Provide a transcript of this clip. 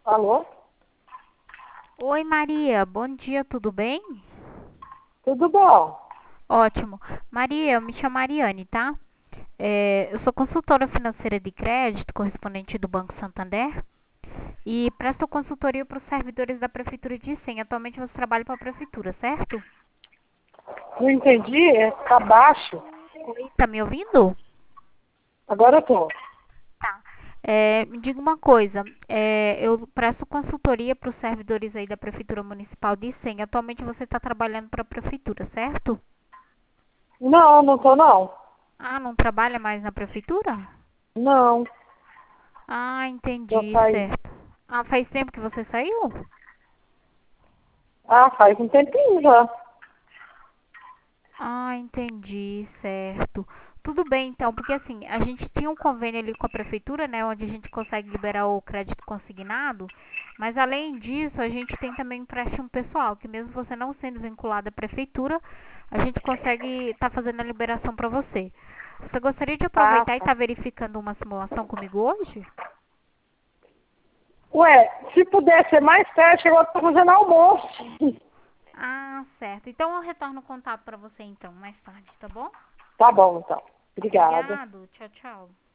Alô? Oi, Maria, bom dia, tudo bem? Tudo bom? Ótimo. Maria, eu me chamo Mariane, tá? Eu sou consultora financeira de crédito, correspondente do Banco Santander, e presto consultoria para os servidores da Prefeitura de Icém. Atualmente você trabalha para a Prefeitura, certo? Não entendi, tá baixo. Oi, tá me ouvindo? Agora eu tô. Tá. Me diga uma coisa, eu presto consultoria para os servidores aí da Prefeitura Municipal de Icém. Atualmente você está trabalhando para a Prefeitura, certo? Não, não tô não. Ah, não trabalha mais na Prefeitura? Não, Ah, já entendi, saí. certo. Ah, faz tempo que você saiu? Ah, faz um tempinho já. Ah, entendi, certo. Tudo bem, então, porque assim, a gente tinha um convênio ali com a prefeitura, né, onde a gente consegue liberar o crédito consignado, mas além disso, a gente tem também um empréstimo pessoal, que mesmo você não sendo vinculado à prefeitura, a gente consegue estar fazendo a liberação para você. Você gostaria de Ah, aproveitar e tá. estar verificando uma simulação comigo hoje? Ué, se puder ser mais perto, agora eu tô fazendo almoço. Ah, certo. Então eu retorno o contato para você então, mais tarde, tá bom? Tá bom, então. Obrigada. Obrigado. Tchau, tchau.